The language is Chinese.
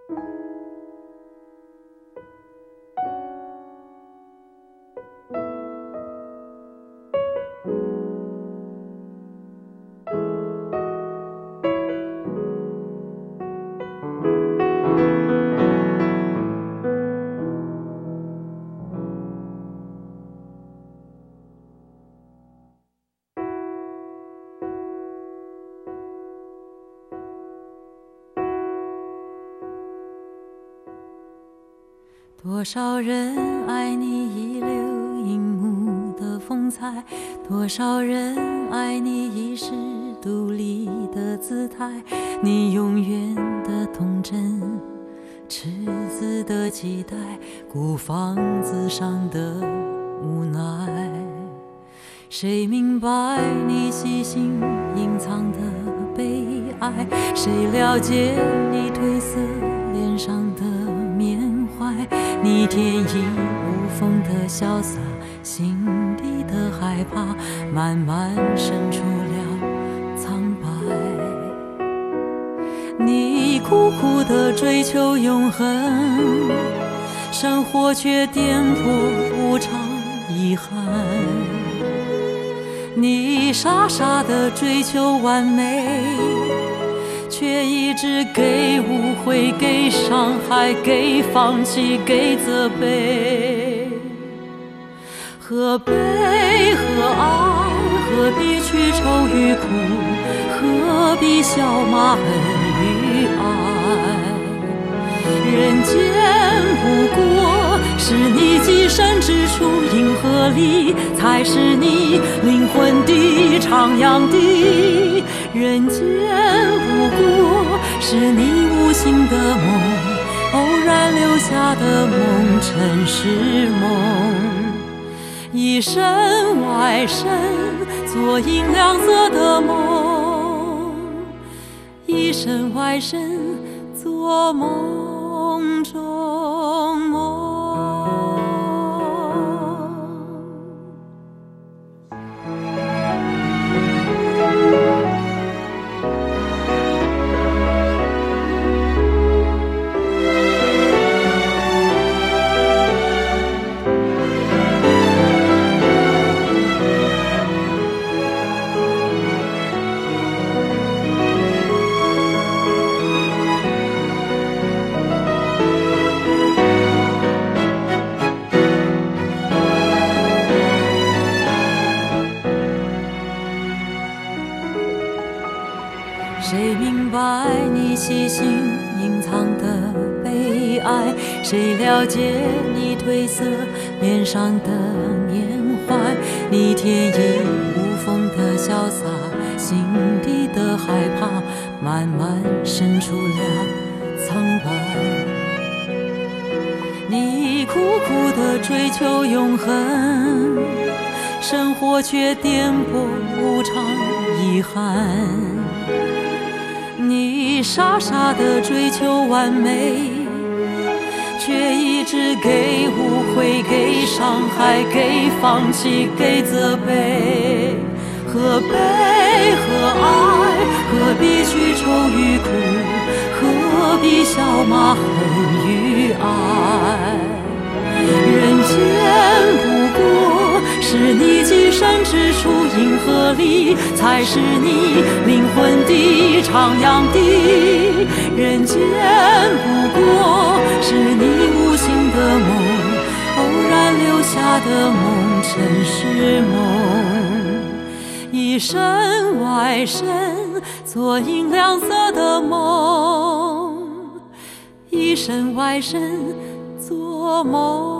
多少人爱你一流银幕的风采，多少人爱你一世独立的姿态，你永远的童真，赤子的期待，孤房子上的无奈。谁明白你细心隐藏的悲哀？谁了解你褪色脸上的缅怀？你天衣无缝的潇洒，心底的害怕，慢慢渗出了苍白。你苦苦地追求永恒，生活却颠簸无常遗憾。你傻傻地追求完美，却一直给误会，给伤害，给放弃，给责备。何悲何爱，何必去愁与苦，何必笑骂恨与爱？人间不过是你寄身之处，银河里才是你灵魂的徜徉地。人间不过是你无心的梦，偶然留下的梦，尘世梦。一身外身做银亮色的梦，一身外身做梦中梦。谁明白你细心隐藏的悲哀？谁了解你褪色脸上的缅怀？你天衣无缝的潇洒，心底的害怕，慢慢渗出了苍白。你苦苦地追求永恒，生活却颠簸无常遗憾。你傻傻地追求完美，却一直给误会，给伤害，给放弃，给责备。何悲何爱，何必去愁与苦，何必笑骂恨与爱？人间不过是你寄身之处，银河里才是你灵魂的徜徉地。人间不过是你无心的梦，偶然留下的梦，尘世梦。一身外身做银亮色的梦，一身外身做梦。